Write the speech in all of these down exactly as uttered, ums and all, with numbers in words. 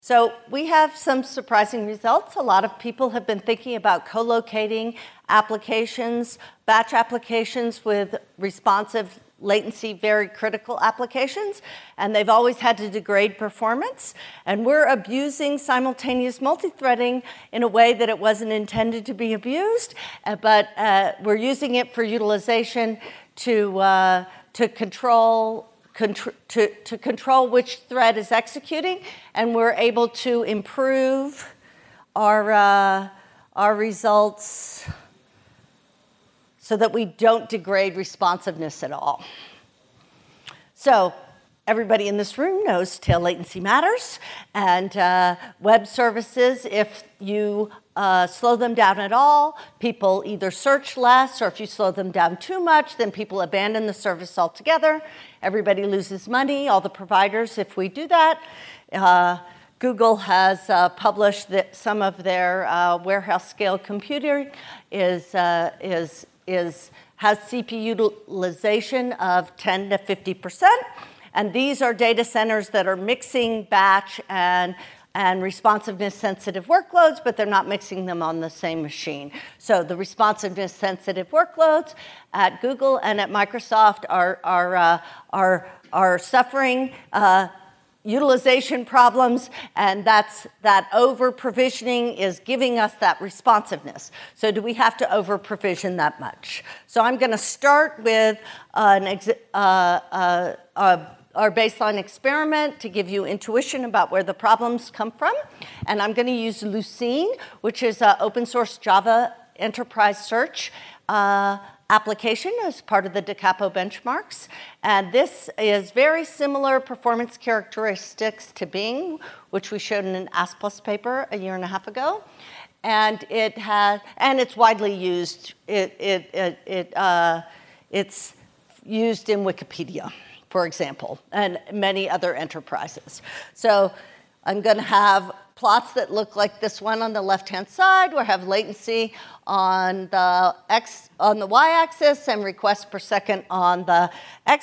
So we have some surprising results. A lot of people have been thinking about co-locating applications, batch applications with responsive latency, very critical applications, and they've always had to degrade performance. And we're abusing simultaneous multithreading in a way that it wasn't intended to be abused, uh, but uh, we're using it for utilization to, uh, to control Contr- to, to control which thread is executing, and we're able to improve our, uh, our results so that we don't degrade responsiveness at all. So everybody in this room knows tail latency matters, and uh, web services, if you uh, slow them down at all, people either search less, or if you slow them down too much, then people abandon the service altogether. Everybody loses money, all the providers, if we do that. Uh, Google has uh, published that some of their uh, warehouse scale computing is, uh, is, is, has C P U utilization of ten to fifty percent. And these are data centers that are mixing batch and and responsiveness-sensitive workloads, but they're not mixing them on the same machine. So the responsiveness-sensitive workloads at Google and at Microsoft are, are, uh, are, are suffering uh, utilization problems, and that's, that over-provisioning is giving us that responsiveness. So do we have to over-provision that much? So I'm going to start with an ex uh, uh, uh, our baseline experiment to give you intuition about where the problems come from. And I'm going to use Lucene, which is an open source Java enterprise search uh, application as part of the DiCapo benchmarks. And this is very similar performance characteristics to Bing, which we showed in an ASPLUS paper a year and a half ago. And it has, and it's widely used. It, it, it, it, uh, it's used in Wikipedia, for example, and many other enterprises. So I'm going to have plots that look like this one on the left-hand side, where I have latency on the x on the y-axis and requests per second on the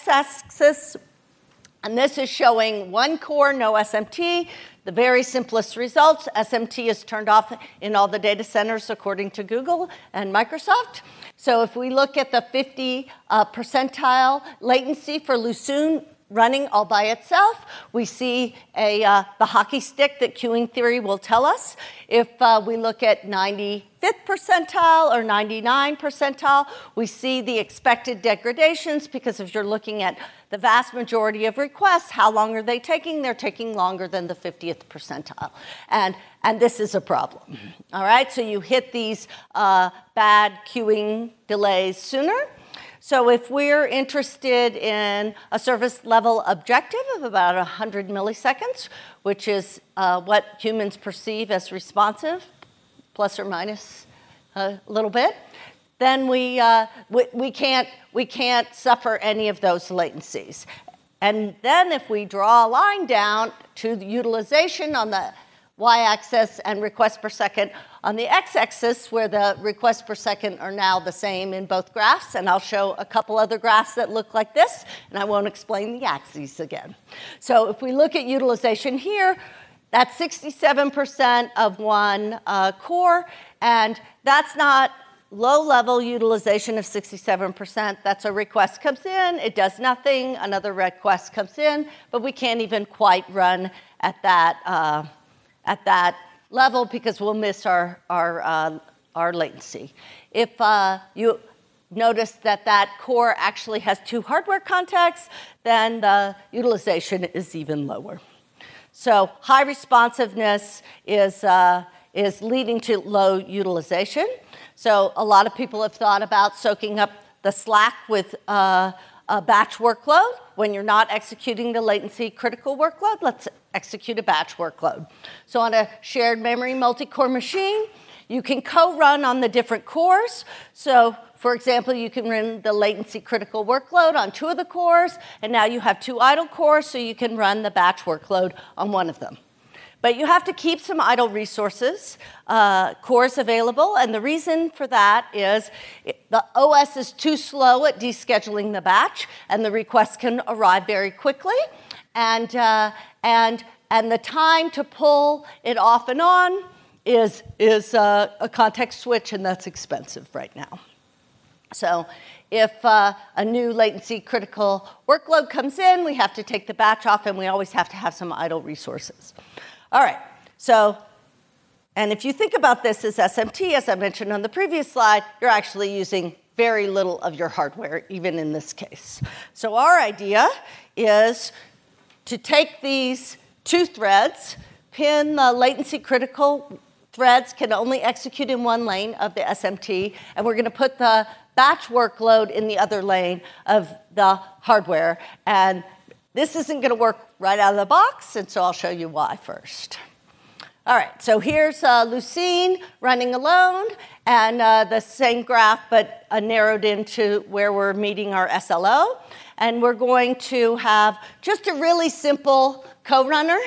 x-axis. And this is showing one core, no S M T. The very simplest results. S M T is turned off in all the data centers according to Google and Microsoft. So if we look at the fifty uh, percentile latency for Lucene running all by itself, we see a, uh, the hockey stick that queuing theory will tell us. If uh, we look at ninety-fifth percentile or ninety-nine percentile, we see the expected degradations, because if you're looking at the vast majority of requests, how long are they taking? They're taking longer than the fiftieth percentile. And, and this is a problem. All right, so you hit these uh, bad queuing delays sooner. So if we're interested in a service level objective of about one hundred milliseconds, which is uh, what humans perceive as responsive, plus or minus a little bit, then we, uh, we, we, can't, we can't suffer any of those latencies. And then if we draw a line down to the utilization on the y-axis and requests per second on the x-axis, where the requests per second are now the same in both graphs, and I'll show a couple other graphs that look like this, and I won't explain the axes again. So if we look at utilization here, that's sixty-seven percent of one uh, core, and that's not low-level utilization of sixty-seven percent. That's a request comes in, it does nothing, another request comes in, but we can't even quite run at that uh, at that level, because we'll miss our, our, uh, our latency. If uh, you notice that that core actually has two hardware contacts, then the utilization is even lower. So high responsiveness is, uh, is leading to low utilization. So a lot of people have thought about soaking up the slack with uh, a batch workload. When you're not executing the latency critical workload, let's execute a batch workload. So on a shared memory multi-core machine, you can co-run on the different cores. So for example, you can run the latency critical workload on two of the cores, and now you have two idle cores, so you can run the batch workload on one of them. But you have to keep some idle resources, uh, cores available, and the reason for that is it, the O S is too slow at descheduling the batch, and the requests can arrive very quickly. And, uh, and and the time to pull it off and on is, is uh, a context switch, and that's expensive right now. So if uh, a new latency critical workload comes in, we have to take the batch off, and we always have to have some idle resources. All right, so, and if you think about this as S M T, as I mentioned on the previous slide, you're actually using very little of your hardware, even in this case. So our idea is to take these two threads, pin the latency critical threads can only execute in one lane of the S M T, and we're going to put the batch workload in the other lane of the hardware. And this isn't going to work right out of the box, and so I'll show you why first. All right, so here's uh, Lucene running alone, and uh, the same graph, but uh, narrowed into where we're meeting our S L O. And we're going to have just a really simple co-runner,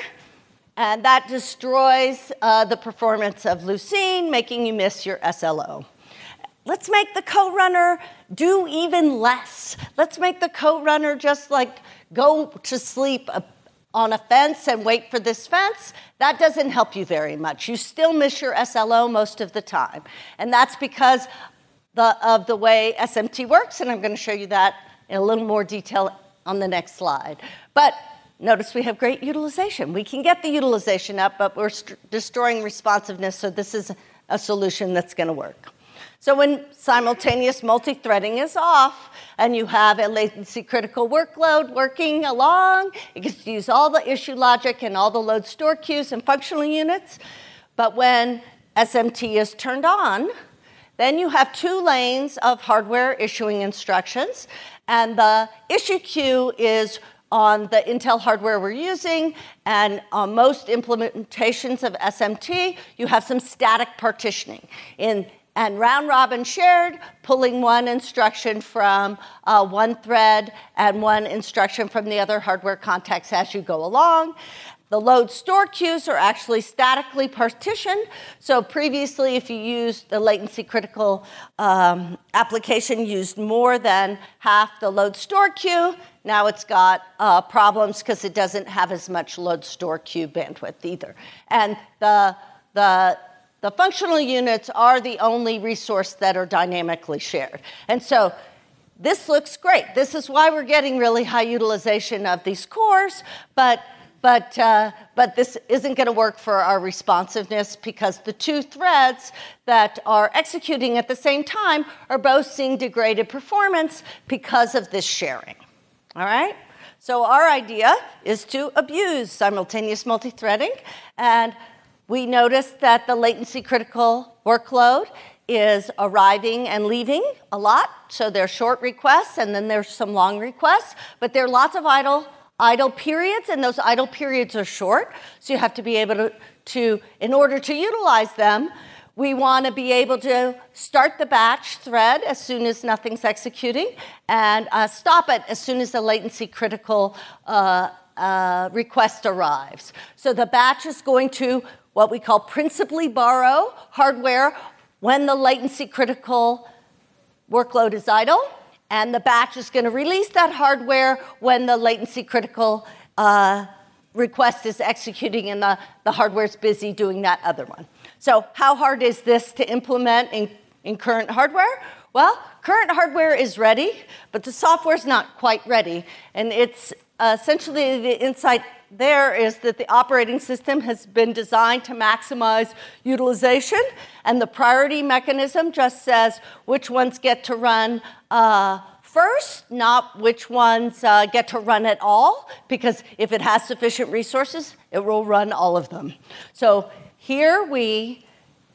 and that destroys uh, the performance of Lucene, making you miss your S L O. Let's make the co-runner do even less. Let's make the co-runner just like go to sleep on a fence and wait for this fence. That doesn't help you very much. You still miss your S L O most of the time. And that's because the, of the way S M T works, and I'm going to show you that in a little more detail on the next slide. But notice we have great utilization. We can get the utilization up, but we're destroying responsiveness, so this is a solution that's going to work. So when simultaneous multi-threading is off and you have a latency critical workload working along, it gets to use all the issue logic and all the load store queues and functional units. But when S M T is turned on, then you have two lanes of hardware issuing instructions, and the issue queue is on the Intel hardware we're using, and on most implementations of S M T, you have some static partitioning. In And round robin shared, pulling one instruction from uh, one thread and one instruction from the other hardware context as you go along. The load store queues are actually statically partitioned. So previously, if you used the latency critical um, application used more than half the load store queue, now it's got uh, problems because it doesn't have as much load store queue bandwidth either. And the, the The functional units are the only resource that are dynamically shared. And so this looks great. This is why we're getting really high utilization of these cores, but, but, uh, but this isn't going to work for our responsiveness because the two threads that are executing at the same time are both seeing degraded performance because of this sharing. All right? So our idea is to abuse simultaneous multi-threading, and we noticed that the latency critical workload is arriving and leaving a lot. So there are short requests, and then there's some long requests. But there are lots of idle, idle periods, and those idle periods are short. So you have to be able to, to in order to utilize them, we want to be able to start the batch thread as soon as nothing's executing, and uh, stop it as soon as the latency critical uh, uh, request arrives. So the batch is going to what we call principally borrow hardware when the latency critical workload is idle, and the batch is going to release that hardware when the latency critical uh, request is executing and the, the hardware is busy doing that other one. So how hard is this to implement in, in current hardware? Well, current hardware is ready, but the software is not quite ready, and it's uh, essentially the insight there is that the operating system has been designed to maximize utilization, and the priority mechanism just says which ones get to run uh, first, not which ones uh, get to run at all, because if it has sufficient resources, it will run all of them. So here we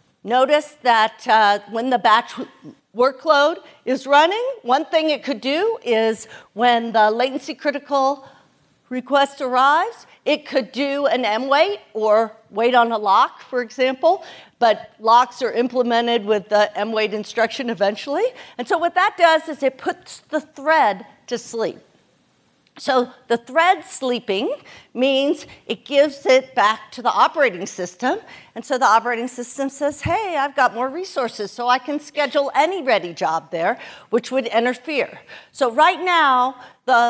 notice that uh, when the batch workload is running, one thing it could do is when the latency critical request arrives, it could do an M wait or wait on a lock, for example, but locks are implemented with the M wait instruction eventually. And so what that does is it puts the thread to sleep. So the thread sleeping means it gives it back to the operating system, and so the operating system says, hey, I've got more resources, so I can schedule any ready job there, which would interfere. So right now, the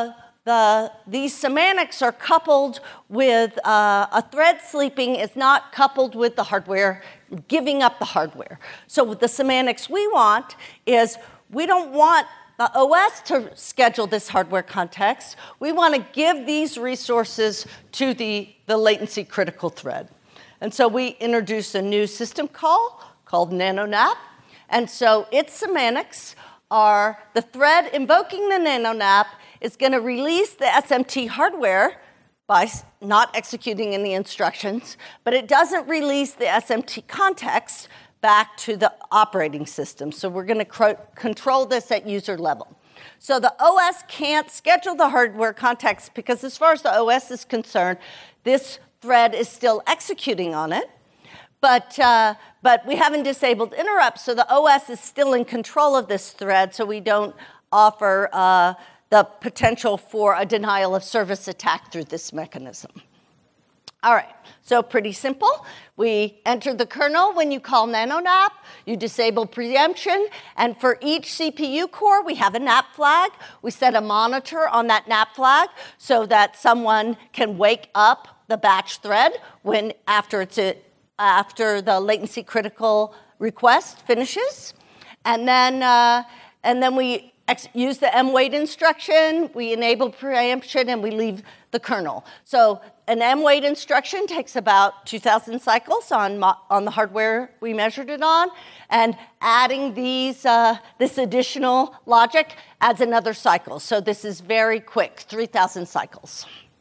the, these semantics are coupled with uh, a thread sleeping is not coupled with the hardware, giving up the hardware. So the semantics we want is we don't want the O S to schedule this hardware context. We want to give these resources to the, the latency critical thread. And so we introduce a new system call called NanoNap. And so its semantics are the thread invoking the NanoNap is going to release the S M T hardware by not executing any instructions, but it doesn't release the S M T context back to the operating system. So we're going to control this at user level. So the O S can't schedule the hardware context because as far as the O S is concerned, this thread is still executing on it. But, uh, but we haven't disabled interrupts, so the O S is still in control of this thread, so we don't offer uh, the potential for a denial of service attack through this mechanism. All right, so pretty simple. We enter the kernel when you call NanoNap, you disable preemption, and for each C P U core, we have a nap flag. We set a monitor on that nap flag so that someone can wake up the batch thread when after it's a, after the latency critical request finishes. And then, uh, and then we ex use the mwait instruction, we enable preemption, and we leave the kernel. So an mwait instruction takes about two thousand cycles on, on the hardware we measured it on, and adding these, uh, this additional logic adds another cycle. So this is very quick, three thousand cycles.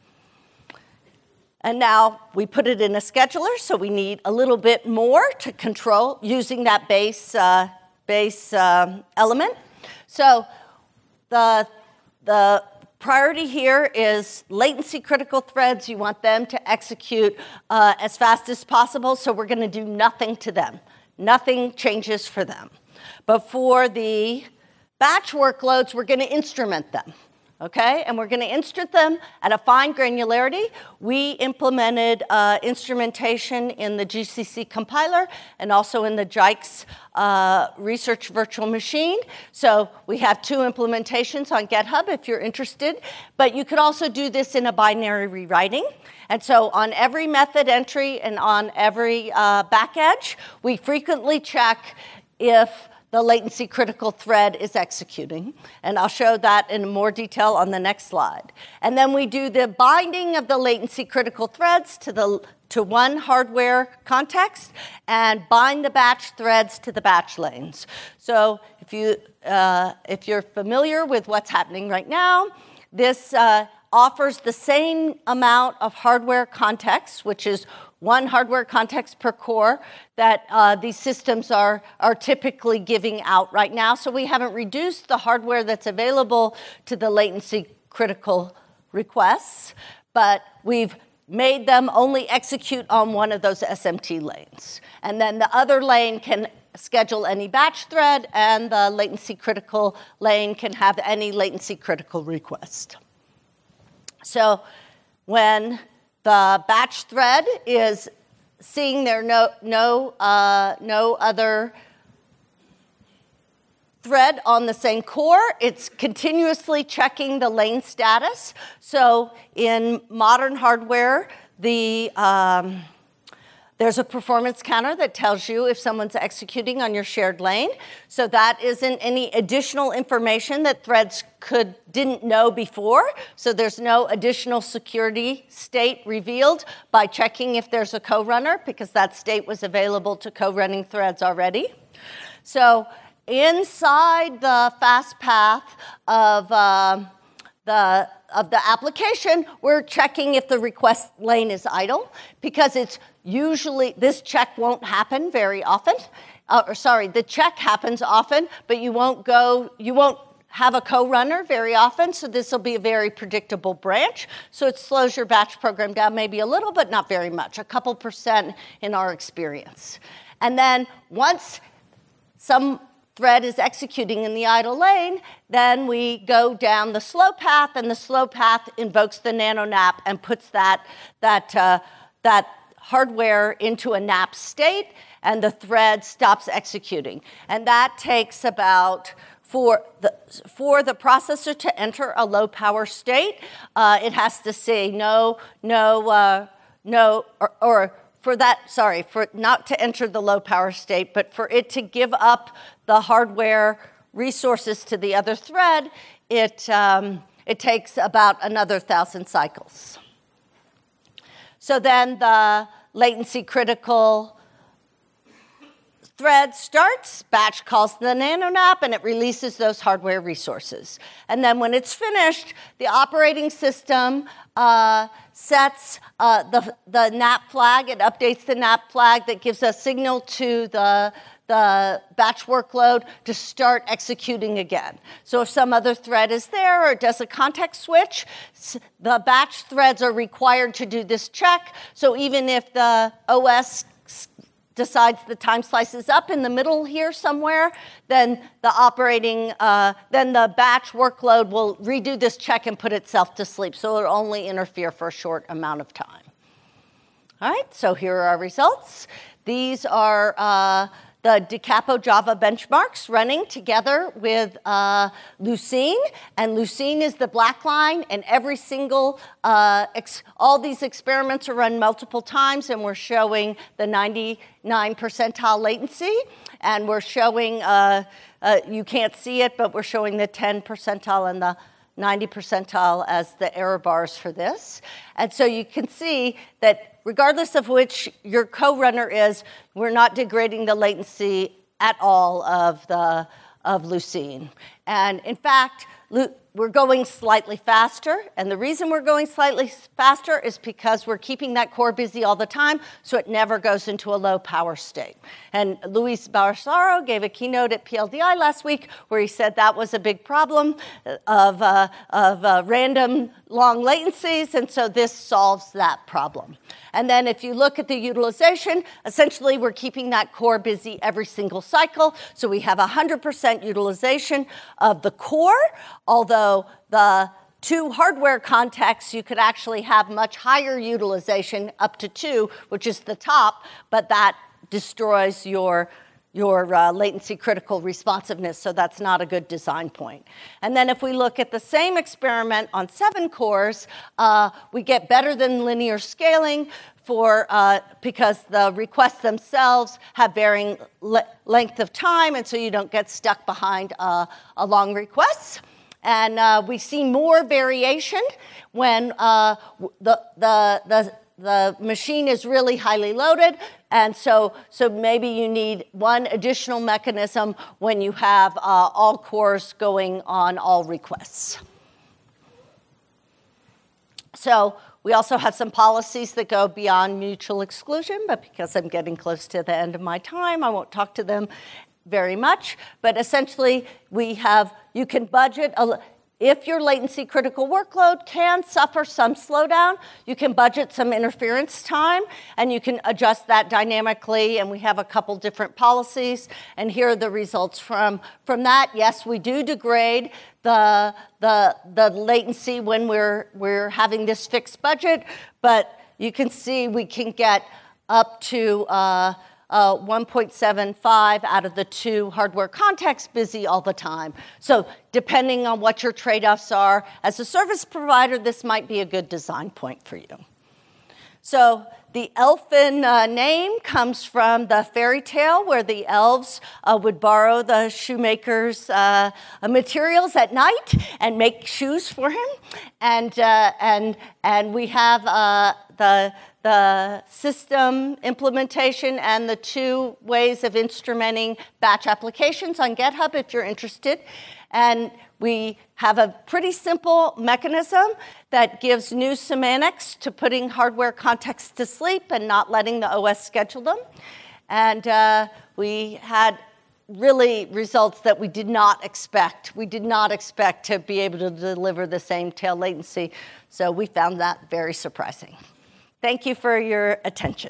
And now we put it in a scheduler, so we need a little bit more to control using that base, uh, base uh, element. So the, the priority here is latency critical threads. You want them to execute uh, as fast as possible, so we're going to do nothing to them. Nothing changes for them. But for the batch workloads, we're going to instrument them. Okay, and we're going to instrument them at a fine granularity. We implemented uh, instrumentation in the G C C compiler and also in the JIKES uh, research virtual machine. So we have two implementations on GitHub if you're interested. But you could also do this in a binary rewriting. And so on every method entry and on every uh, back edge, we frequently check if the latency critical thread is executing. And I'll show that in more detail on the next slide. And then we do the binding of the latency critical threads to, the, to one hardware context and bind the batch threads to the batch lanes. So if, you, uh, if you're familiar with what's happening right now, this uh, offers the same amount of hardware context, which is one hardware context per core that uh, these systems are, are typically giving out right now. So we haven't reduced the hardware that's available to the latency critical requests, but we've made them only execute on one of those S M T lanes. And then the other lane can schedule any batch thread, and the latency critical lane can have any latency critical request. So when the batch thread is seeing there no, no, uh, no other thread on the same core, it's continuously checking the lane status. So in modern hardware, the, um, there's a performance counter that tells you if someone's executing on your shared lane. So that isn't any additional information that threads could, didn't know before. So there's no additional security state revealed by checking if there's a co-runner, because that state was available to co-running threads already. So inside the fast path of uh, the of the application, we're checking if the request lane is idle, because it's usually, this check won't happen very often. Uh, or sorry, the check happens often, but you won't go, you won't have a co-runner very often, so this will be a very predictable branch. So it slows your batch program down maybe a little, but not very much, a couple percent in our experience. And then once some thread is executing in the idle lane, then we go down the slow path, and the slow path invokes the NanoNap and puts that, that, uh, that hardware into a nap state, and the thread stops executing. And that takes about for the, for the processor to enter a low power state, uh, it has to say no, no, uh, no, or, or for that, sorry, for not to enter the low power state, but for it to give up the hardware resources to the other thread, it, um, it takes about another thousand cycles. So then the latency critical thread starts, batch calls the NanoNap, and it releases those hardware resources. And then when it's finished, the operating system uh, sets uh, the, the nap flag. It updates the nap flag that gives a signal to the, the batch workload to start executing again. So if some other thread is there or it does a context switch, the batch threads are required to do this check. So even if the O S decides the time slice is up in the middle here somewhere, then the operating, uh, then the batch workload will redo this check and put itself to sleep. So it'll only interfere for a short amount of time. All right, so here are our results. These are uh, the Decapo Java benchmarks running together with uh, Lucene, and Lucene is the black line, and every single, uh, ex all these experiments are run multiple times, and we're showing the ninety-nine percentile latency, and we're showing, uh, uh, you can't see it, but we're showing the ten percentile and the ninety percentile as the error bars for this. And so you can see that regardless of which your co-runner is, we're not degrading the latency at all of, the, of Lucene. And in fact, we're going slightly faster, and the reason we're going slightly faster is because we're keeping that core busy all the time, so it never goes into a low power state. And Luis Barzaro gave a keynote at P L D I last week where he said that was a big problem of, uh, of uh, random long latencies, and so this solves that problem. And then if you look at the utilization, essentially we're keeping that core busy every single cycle, so we have one hundred percent utilization of the core, although the two hardware contexts, you could actually have much higher utilization, up to two, which is the top, but that destroys your, your uh, latency critical responsiveness, so that's not a good design point. And then if we look at the same experiment on seven cores, uh, we get better than linear scaling for, uh, because the requests themselves have varying le length of time, and so you don't get stuck behind uh, a long request. And uh, we see more variation when uh, the, the, the, the machine is really highly loaded. And so, so maybe you need one additional mechanism when you have uh, all cores going on all requests. So we also have some policies that go beyond mutual exclusion, but because I'm getting close to the end of my time, I won't talk to them very much, but essentially we have, you can budget, a, if your latency critical workload can suffer some slowdown, you can budget some interference time, and you can adjust that dynamically, and we have a couple different policies, and here are the results from, from that. Yes, we do degrade the, the, the latency when we're, we're having this fixed budget, but you can see we can get up to uh, Uh, one point seven five out of the two hardware contexts busy all the time. So depending on what your trade-offs are, as a service provider, this might be a good design point for you. So the elfin uh, name comes from the fairy tale where the elves uh, would borrow the shoemaker's uh, materials at night and make shoes for him. And, uh, and, and we have uh, the the system implementation and the two ways of instrumenting batch applications on GitHub if you're interested. And we have a pretty simple mechanism that gives new semantics to putting hardware contexts to sleep and not letting the O S schedule them. And uh, we had really results that we did not expect. We did not expect to be able to deliver the same tail latency. So we found that very surprising. Thank you for your attention.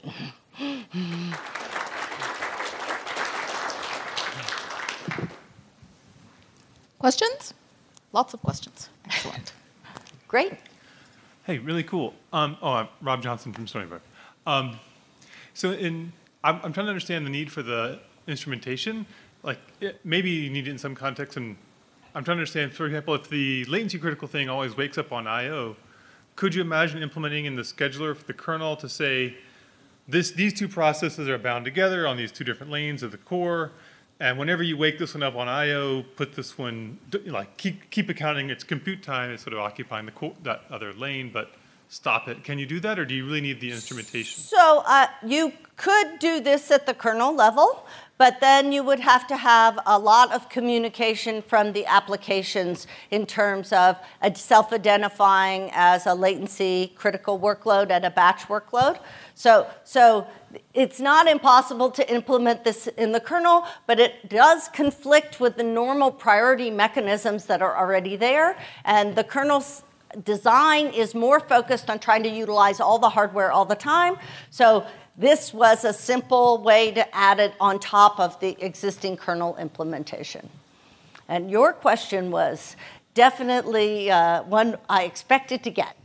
Questions? Lots of questions. Excellent. Great. Hey, really cool. Um, oh, I'm Rob Johnson from Stony Brook. Um, so in, I'm, I'm trying to understand the need for the instrumentation. Like, it, maybe you need it in some context, and I'm trying to understand, for example, if the latency critical thing always wakes up on I O, could you imagine implementing in the scheduler for the kernel to say, this, these two processes are bound together on these two different lanes of the core, and whenever you wake this one up on I O, put this one, like keep, keep accounting its compute time as sort of occupying the core, that other lane, but stop it. Can you do that, or do you really need the instrumentation? So uh, you could do this at the kernel level, but then you would have to have a lot of communication from the applications in terms of self-identifying as a latency critical workload and a batch workload. So, so it's not impossible to implement this in the kernel, but it does conflict with the normal priority mechanisms that are already there, and the kernel's design is more focused on trying to utilize all the hardware all the time. So this was a simple way to add it on top of the existing kernel implementation. And your question was definitely uh, one I expected to get.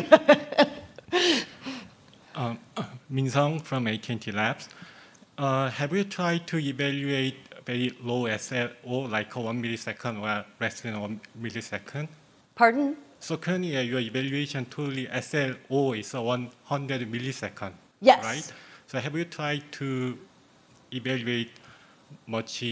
um, uh, Min Sung from A T and T Labs. Uh, have you tried to evaluate very low S L O, like one millisecond or less than one millisecond? Pardon? So currently, uh, your evaluation tool S L O is uh, one hundred milliseconds, yes. right? So have you tried to evaluate much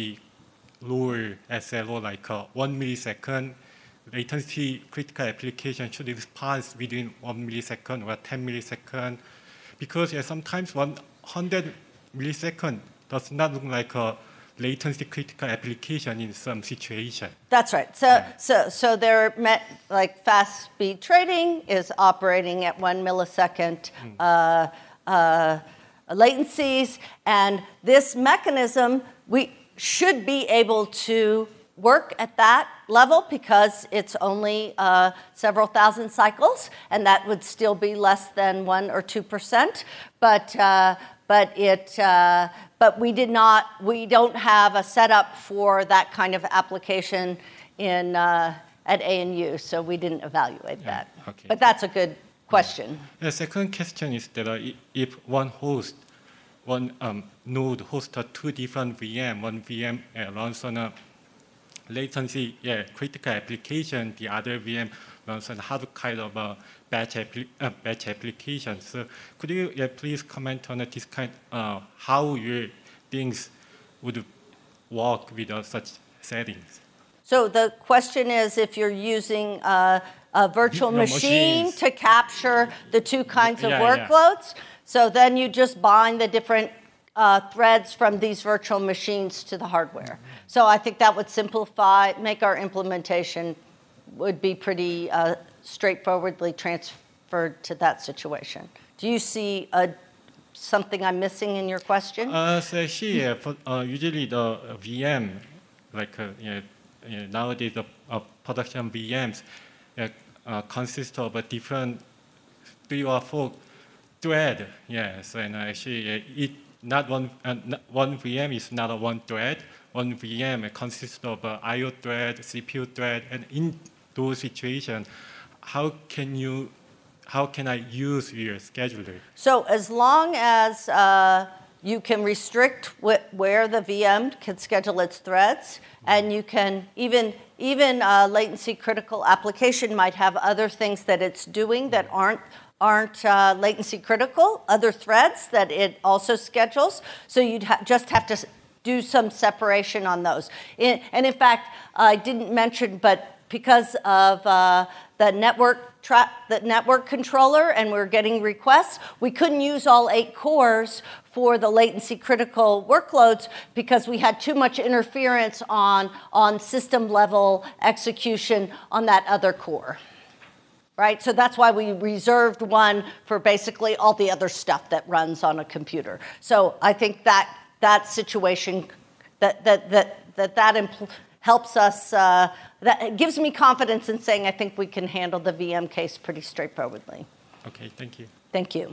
lower S L O, like uh, one millisecond? Latency critical application should respond within one millisecond or ten milliseconds, because yeah, sometimes one hundred milliseconds does not look like a latency critical application in some situation. That's right. So, yeah. so, so they're met, like fast speed trading is operating at one millisecond mm. uh, uh, latencies, and this mechanism we should be able to work at that level because it's only uh, several thousand cycles, and that would still be less than one or two percent. But uh, but it uh, but we did not we don't have a setup for that kind of application in uh, at A N U, so we didn't evaluate yeah, that. okay. But that's a good question. The second question is that uh, if one host, one um, node hosts two different V M, one V M uh, runs on a latency yeah, critical application, the other V M runs on other kind of a batch, appli uh, batch application. So could you yeah, please comment on uh, this kind, uh, how your things would work with uh, such settings? So the question is if you're using uh, a virtual Your machine machines. to capture the two kinds of Yeah, workloads. Yeah. So then you just bind the different uh, threads from these virtual machines to the hardware. Mm-hmm. So I think that would simplify, make our implementation would be pretty uh, straightforwardly transferred to that situation. Do you see a, something I'm missing in your question? Uh, so actually, uh, for, uh, usually the uh, V M, like uh, yeah, yeah, nowadays the uh, production V Ms uh, uh, consist of a different three or four thread. Yes, and actually uh, it not one uh, not one V M is not a one thread. One V M consists of a I O thread, C P U thread, and in those situations, how can you, how can I use your scheduler? So as long as uh, you can restrict wh where the V M can schedule its threads, and you can even even a latency critical application might have other things that it's doing that aren't aren't uh, latency critical, other threads that it also schedules. So you'd ha just have to do some separation on those. In, and in fact, I didn't mention, but because of uh, the network tra the network controller, and we're getting requests, we couldn't use all eight cores for the latency critical workloads because we had too much interference on, on system level execution on that other core. Right? So that's why we reserved one for basically all the other stuff that runs on a computer. So I think that that situation, that that that that, that helps us, uh, that gives me confidence in saying I think we can handle the V M case pretty straightforwardly. Okay, thank you. Thank you.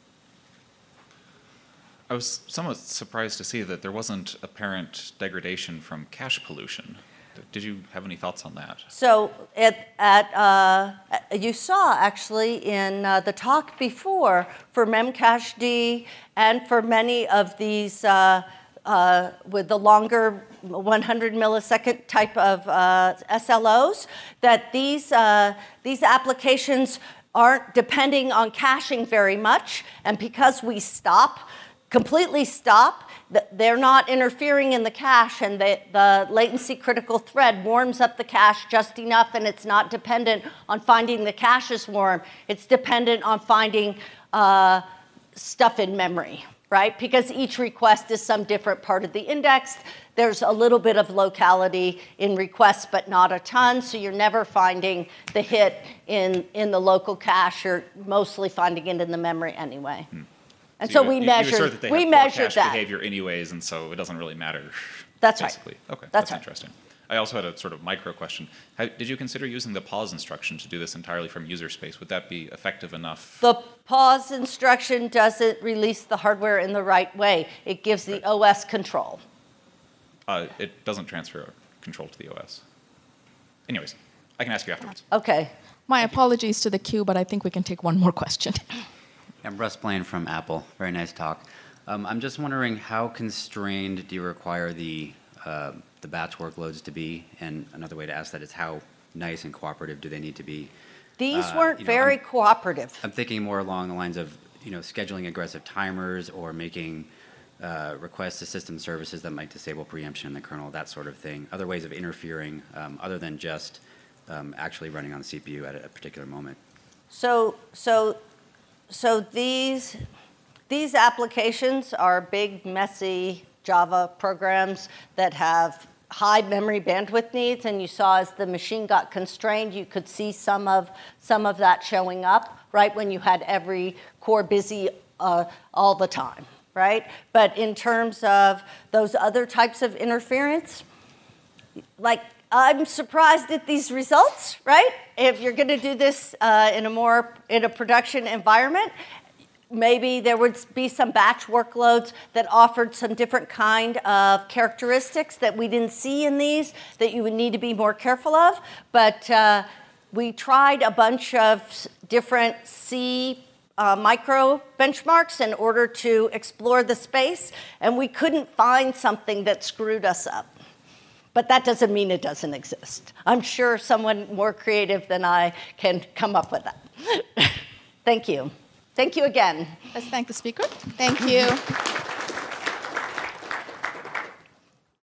I was somewhat surprised to see that there wasn't apparent degradation from cache pollution. Did you have any thoughts on that? So at, at, uh, you saw actually in uh, the talk before for Memcached and for many of these uh, uh, with the longer one hundred millisecond type of uh, S L Os, that these, uh, these applications aren't depending on caching very much. And because we stop, completely stop, they're not interfering in the cache, and the, the latency critical thread warms up the cache just enough, and it's not dependent on finding the cache is warm. It's dependent on finding uh, stuff in memory, right? Because each request is some different part of the index. There's a little bit of locality in requests, but not a ton, so you're never finding the hit in, in the local cache. You're mostly finding it in the memory anyway. Hmm. And so, so we measured, that we measured that. behavior anyways, and so it doesn't really matter. That's basically. right. Okay, that's, that's right. interesting. I also had a sort of micro question. How, did you consider using the pause instruction to do this entirely from user space? Would that be effective enough? The pause instruction doesn't release the hardware in the right way. It gives the right. O S control. Uh, it doesn't transfer control to the O S. Anyways, I can ask you afterwards. Okay. My apologies to the queue, but I think we can take one more question. I'm Russ Blaine from Apple. Very nice talk. Um, I'm just wondering, how constrained do you require the uh, the batch workloads to be? And another way to ask that is, how nice and cooperative do they need to be? These uh, weren't you know, very I'm, cooperative. I'm thinking more along the lines of, you know, scheduling aggressive timers or making uh, requests to system services that might disable preemption in the kernel, that sort of thing. Other ways of interfering, um, other than just um, actually running on the C P U at a particular moment. So, so. So these, these applications are big, messy Java programs that have high memory bandwidth needs, and you saw as the machine got constrained, you could see some of, some of that showing up, right, when you had every core busy uh, all the time, right? But in terms of those other types of interference, like, I'm surprised at these results, right? If you're going to do this uh, in a more in a production environment, maybe there would be some batch workloads that offered some different kind of characteristics that we didn't see in these that you would need to be more careful of. But uh, we tried a bunch of different C uh, micro benchmarks in order to explore the space, and we couldn't find something that screwed us up. But that doesn't mean it doesn't exist. I'm sure someone more creative than I can come up with that. Thank you. Thank you again. Let's thank the speaker. Thank you.